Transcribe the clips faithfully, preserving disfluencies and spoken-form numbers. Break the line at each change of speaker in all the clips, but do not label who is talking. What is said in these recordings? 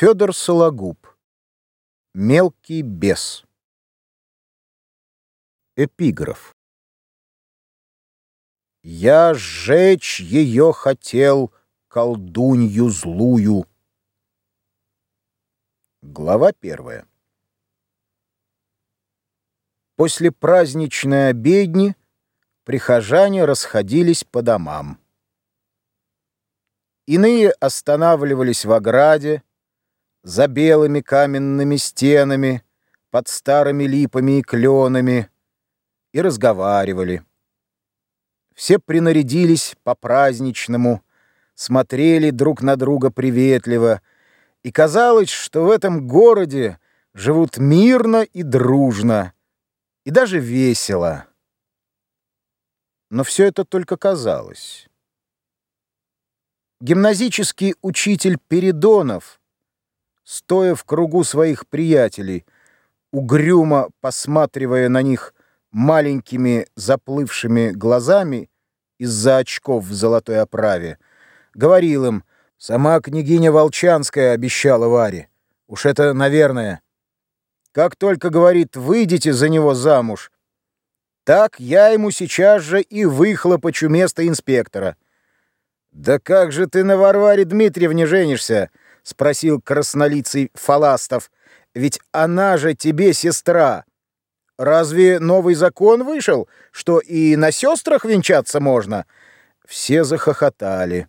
Федор Сологуб. Мелкий бес. Эпиграф. Я сжечь ее хотел, колдунью злую. Глава первая. После праздничной обедни прихожане расходились по домам. Иные останавливались в ограде, за белыми каменными стенами, под старыми липами и кленами, и разговаривали. Все принарядились по-праздничному, смотрели друг на друга приветливо, и казалось, что в этом городе живут мирно и дружно, и даже весело. Но все это только казалось. Гимназический учитель Передонов, стоя в кругу своих приятелей, угрюмо посматривая на них маленькими заплывшими глазами из-за очков в золотой оправе, говорил им: «Сама княгиня Волчанская обещала Варе. Уж это, наверное. Как только, говорит, выйдете за него замуж, так я ему сейчас же и выхлопочу место инспектора». «Да как же ты на Варваре Дмитриевне женишься?» — спросил краснолицый Фаластов. «Ведь она же тебе сестра. Разве новый закон вышел, что и на сестрах венчаться можно?» Все захохотали.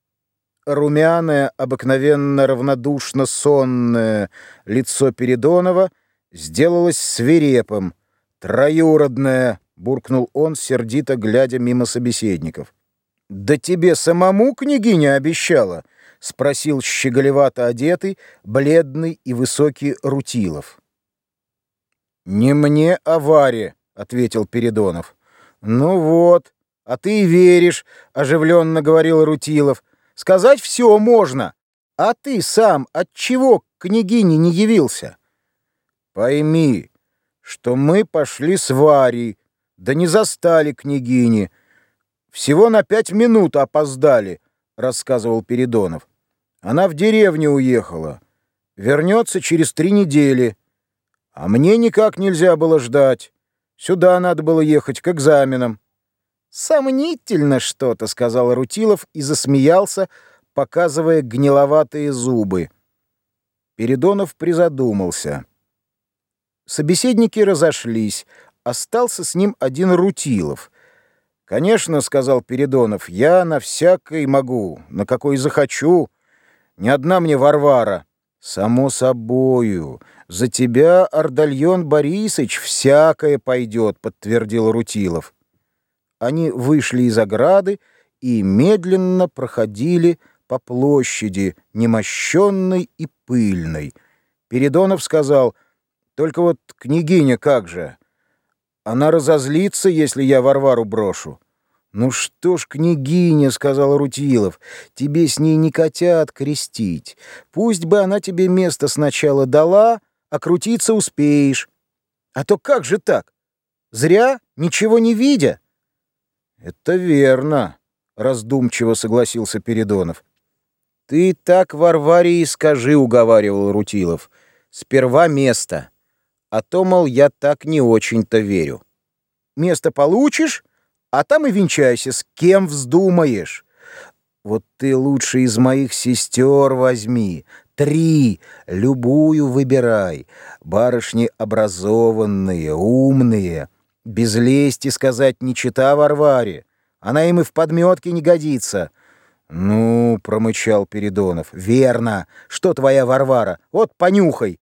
Румяное, обыкновенно равнодушно сонное лицо Передонова сделалось свирепым. «Троюродная!» — буркнул он, сердито глядя мимо собеседников. «Да тебе самому княгиня обещала?» — спросил щеголевато одетый, бледный и высокий Рутилов. «Не мне, а Варе», — ответил Передонов. «Ну вот, а ты и веришь», — оживленно говорил Рутилов. «Сказать все можно, а ты сам отчего к княгине не явился?» «Пойми, что мы пошли с Варей, да не застали княгини. Всего на пять минут опоздали», — рассказывал Передонов. «Она в деревню уехала. Вернется через три недели. А мне никак нельзя было ждать. Сюда надо было ехать к экзаменам». «Сомнительно что-то», — сказал Рутилов и засмеялся, показывая гниловатые зубы. Передонов призадумался. Собеседники разошлись. Остался с ним один Рутилов. «Конечно, — сказал Передонов, — я на всякой могу, на какой захочу. Не одна мне Варвара». «Само собою. За тебя, Ардальон Борисыч, всякое пойдет», — подтвердил Рутилов. Они вышли из ограды и медленно проходили по площади, немощенной и пыльной. Передонов сказал: «Только вот княгиня как же? Она разозлится, если я Варвару брошу». «Ну что ж, княгиня, — сказал Рутилов, — тебе с ней не котят крестить. Пусть бы она тебе место сначала дала, а крутиться успеешь. А то как же так? Зря, ничего не видя». «Это верно, — раздумчиво согласился Передонов. «Ты так Варваре и скажи, — уговаривал Рутилов, — сперва место, а то, мол, я так не очень-то верю. Место получишь, а там и венчайся, с кем вздумаешь. Вот ты лучше из моих сестер возьми, три, любую выбирай. Барышни образованные, умные, без лести сказать не чета Варваре. Она им и в подметке не годится». «Ну, — промычал Передонов, — верно. Что твоя Варвара? Вот понюхай.